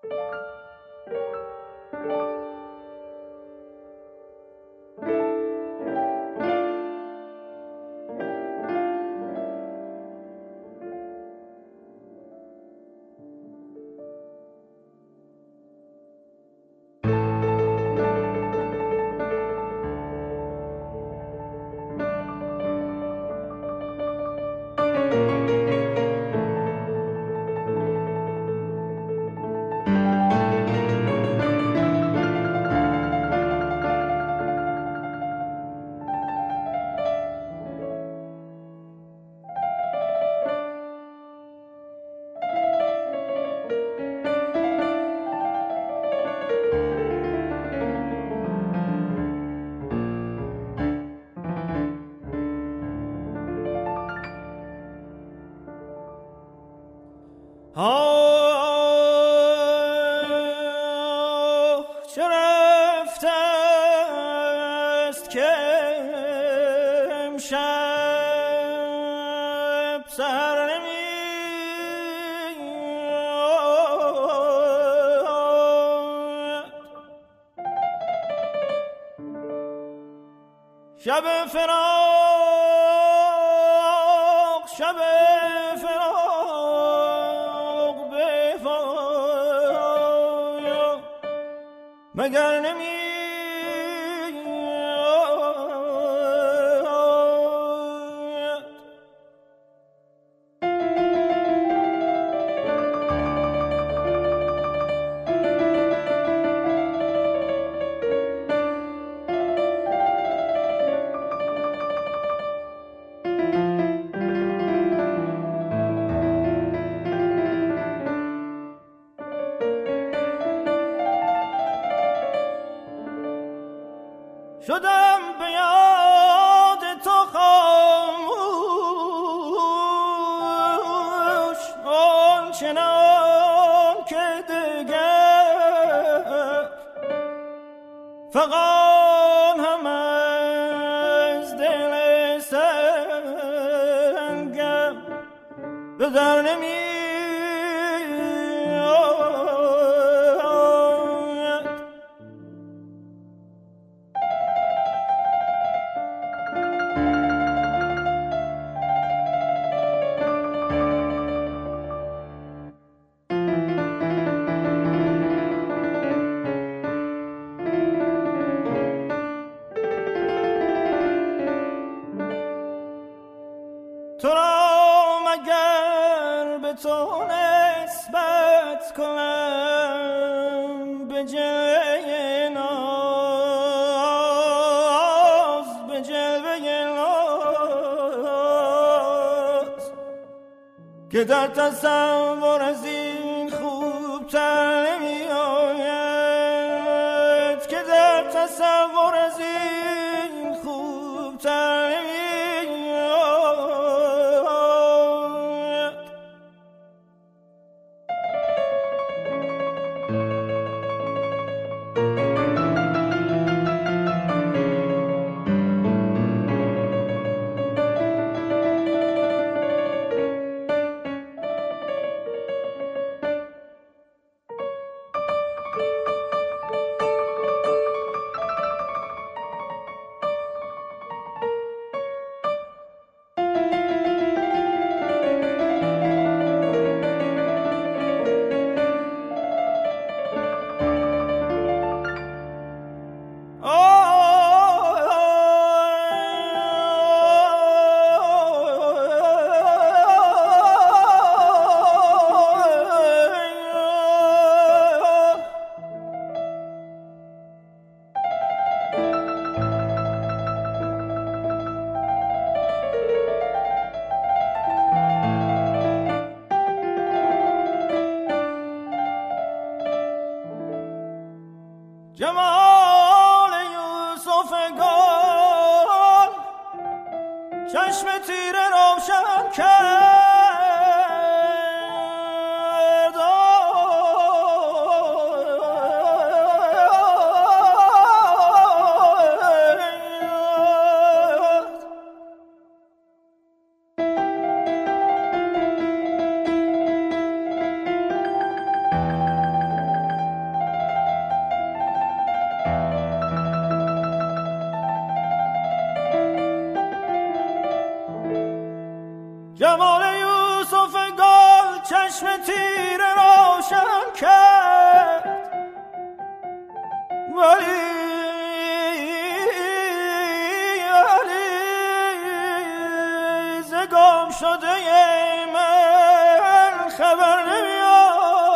چه رفته است که امشب سحر نمیاد، شب فراق، شب فراق بفایا مگر نمیاد. شدم به یاد تو خاموش، آنچنان که دگر فغان هم از دل سنگم به در نمیاد. تو را مگر به تو نسبت کنم به جلوه ناز، به جلوه ناز که در تصور از این خوبتر نمی آید، که در تصور از این خوبتر نمی آید. جمال یوسف گل چشم تیره روشن کرد، چشم تیره روشن کرد، ولی ز گم شده من خبر نمیاد.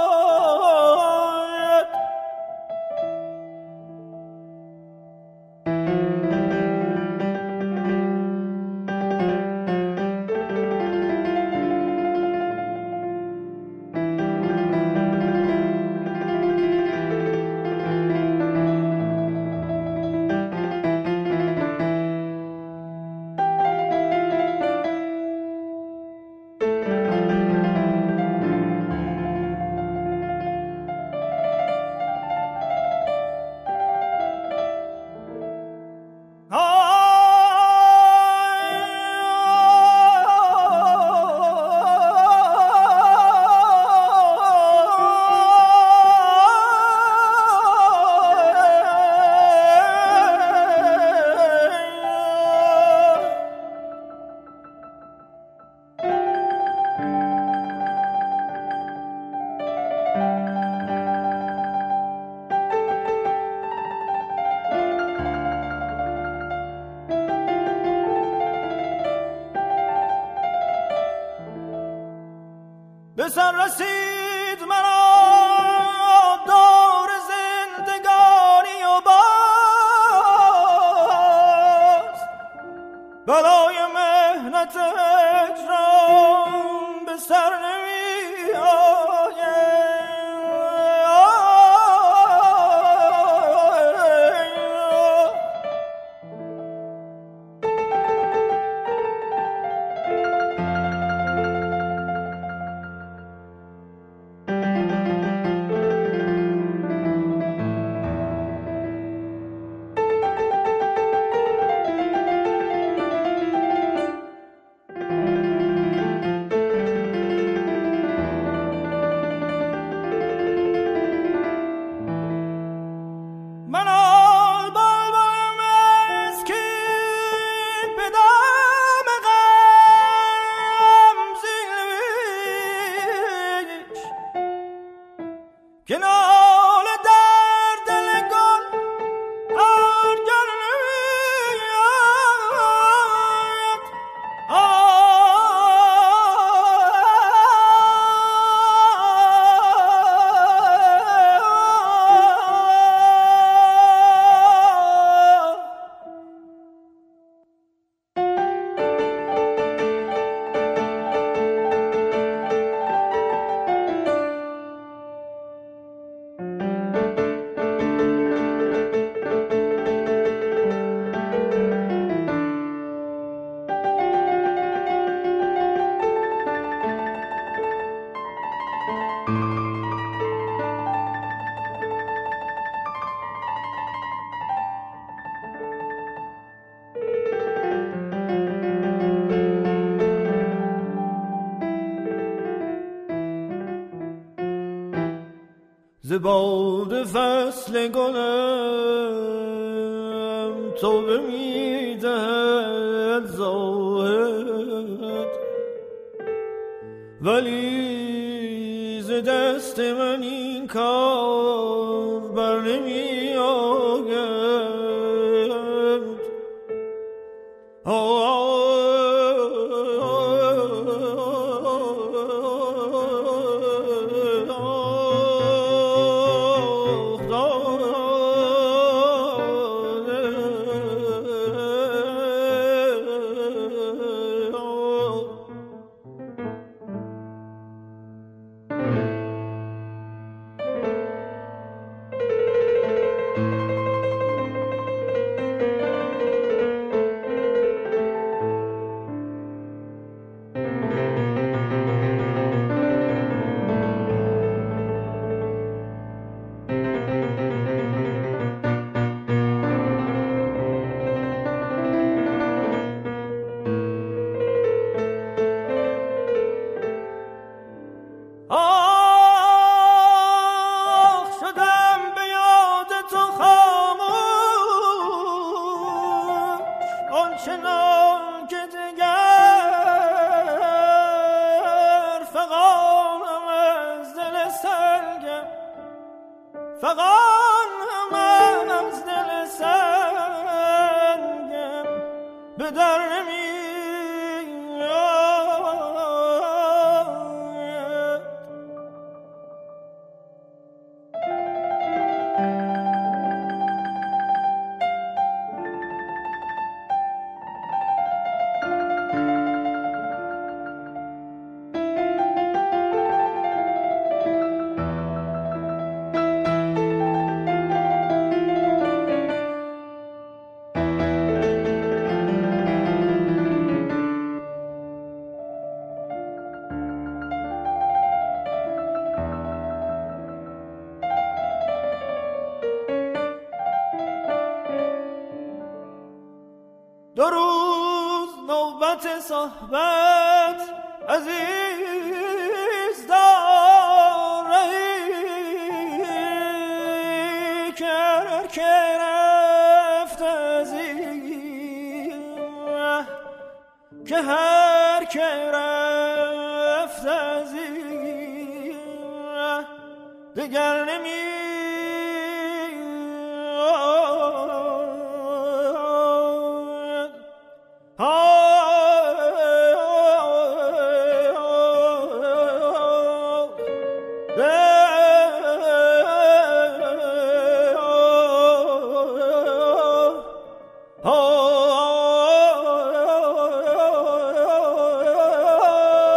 به سر رسید مرا دور زندگانی و باز بلای مهنت هجران به سر نمی آید. ز باد فصل گلم توبه میدهد زاهد، ولی ز دست من این کار بر نمی آید. فغان هم از دل سنگم به در دو روز نوبت صحبت عزیز داری که رفت از این که هر که رفت از این دگر نمی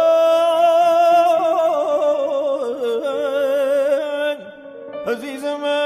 عزیز من